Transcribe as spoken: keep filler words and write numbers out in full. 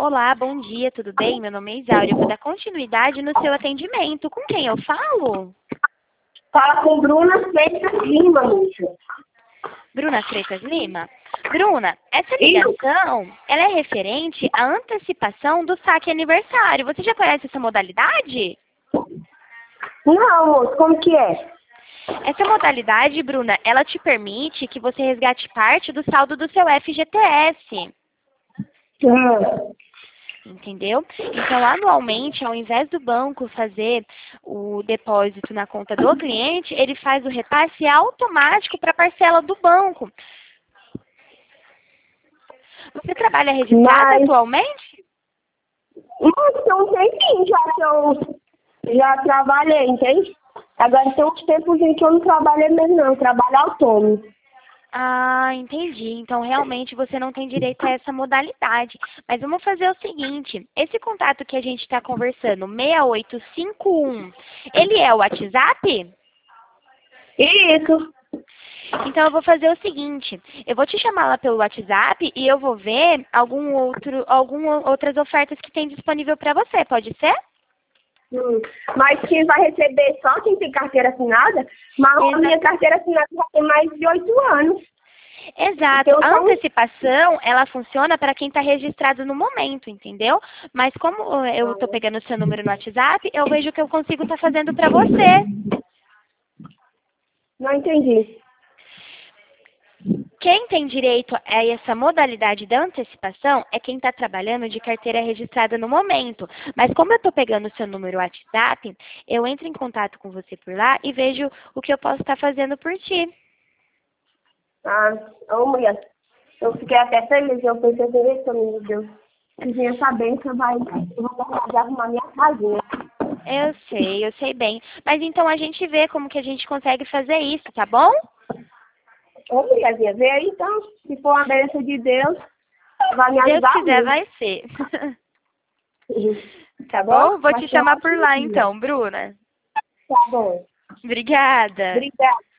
Olá, bom dia, tudo bem? Meu nome é Isaura, eu vou dar continuidade no seu atendimento. Com quem eu falo? Fala com Bruna Freitas Lima, moça. Bruna Freitas Lima? Bruna, essa Isso. ligação, ela é referente à antecipação do saque aniversário. Você já conhece essa modalidade? Não, moço, como que é? Essa modalidade, Bruna, ela te permite que você resgate parte do saldo do seu F G T S. Hum. Entendeu? Então, anualmente, ao invés do banco fazer o depósito na conta do cliente, ele faz o repasse automático para a parcela do banco. Você trabalha registrado Mas, atualmente? moço, tem um tempinho já que eu já trabalhei, entende? Agora tem uns tempos em que eu não trabalhei mesmo, não. Eu trabalho autônomo. Ah, entendi. Então, realmente, você não tem direito a essa modalidade. Mas vamos fazer o seguinte. Esse contato que a gente está conversando, seis oito cinco um, ele é o WhatsApp? Isso. Então eu vou fazer o seguinte, eu vou te chamar lá pelo WhatsApp e eu vou ver algum outro, algumas outras ofertas que tem disponível para você, pode ser? Hum. Mas quem vai receber só quem tem carteira assinada, mas a minha carteira assinada já tem mais de oito anos. Exato. Então, A só... antecipação, ela funciona para quem está registrado no momento, entendeu? Mas como eu estou pegando o seu número no WhatsApp, eu vejo o que eu consigo estar fazendo para você. Não entendi. Quem tem direito a essa modalidade da antecipação é quem está trabalhando de carteira registrada no momento. Mas como eu estou pegando o seu número WhatsApp, eu entro em contato com você por lá e vejo o que eu posso estar fazendo por ti. Ah, ô mulher, eu fiquei até feliz, eu pensei assim, "Eita, meu Deus, se vinha sabendo que eu vai, eu vou terminar de arrumar minha casinha." Eu sei, eu sei bem. Mas então a gente vê como que a gente consegue fazer isso, tá bom? Ô mulherzinha, vê aí então, se for uma bênção de Deus, vai me Se Deus ajudar quiser, muito. vai ser. Tá Tá bom? bom? Vou Vai te ser um chamar por ótimo lá dia. então, Bruna. Tá bom. Obrigada. Obrigada.